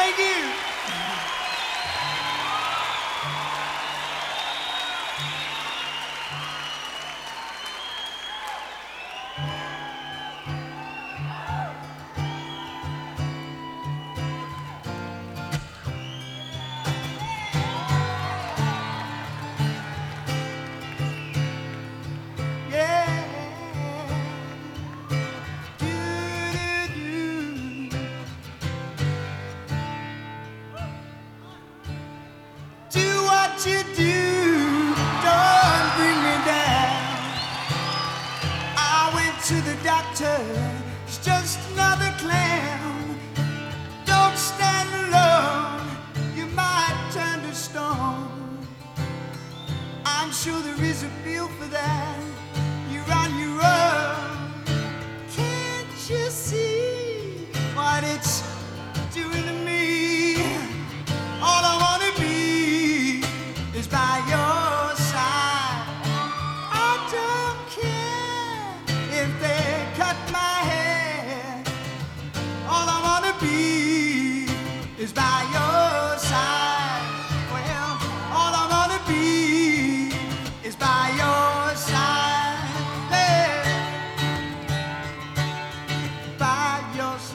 Thank you. What you do, don't bring me down. I went to the doctor, he's just another clown. Don't stand alone, you might turn to stone. I'm sure there is a pill for that, you're on your own. Can't you see what it's doing to me? All I wanna be is by your side. I don't care if they cut my hair. All I wanna be is by your side. Well, all I wanna be is by your side. Hey, by your side.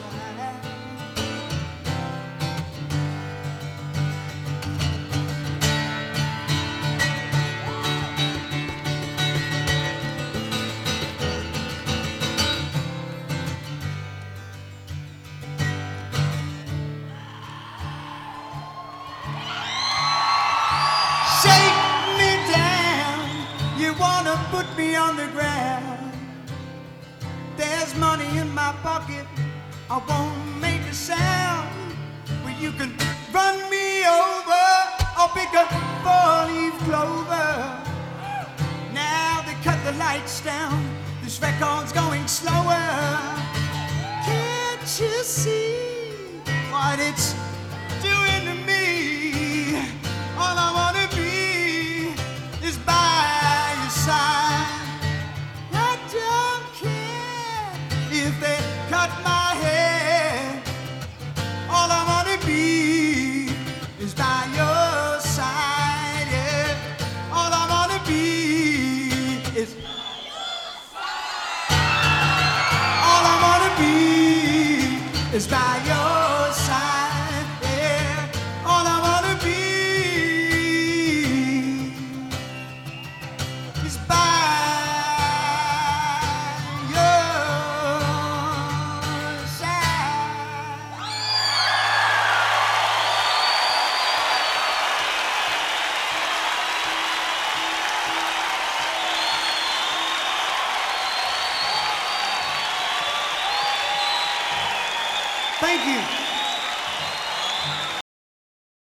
Put me on the ground. There's money in my pocket, I won't make a sound. Well, you can run me over or pick a four-leaf clover. Now they cut the lights down, this record's going slower. Can't you see what it's doing to me? All I wanna be is by your side. I don't care if they cut my hair. All I wanna be is by your side. Yeah. All I wanna be is by your side. All I wanna be is by your side. Yeah. All I wanna be is by Thank you.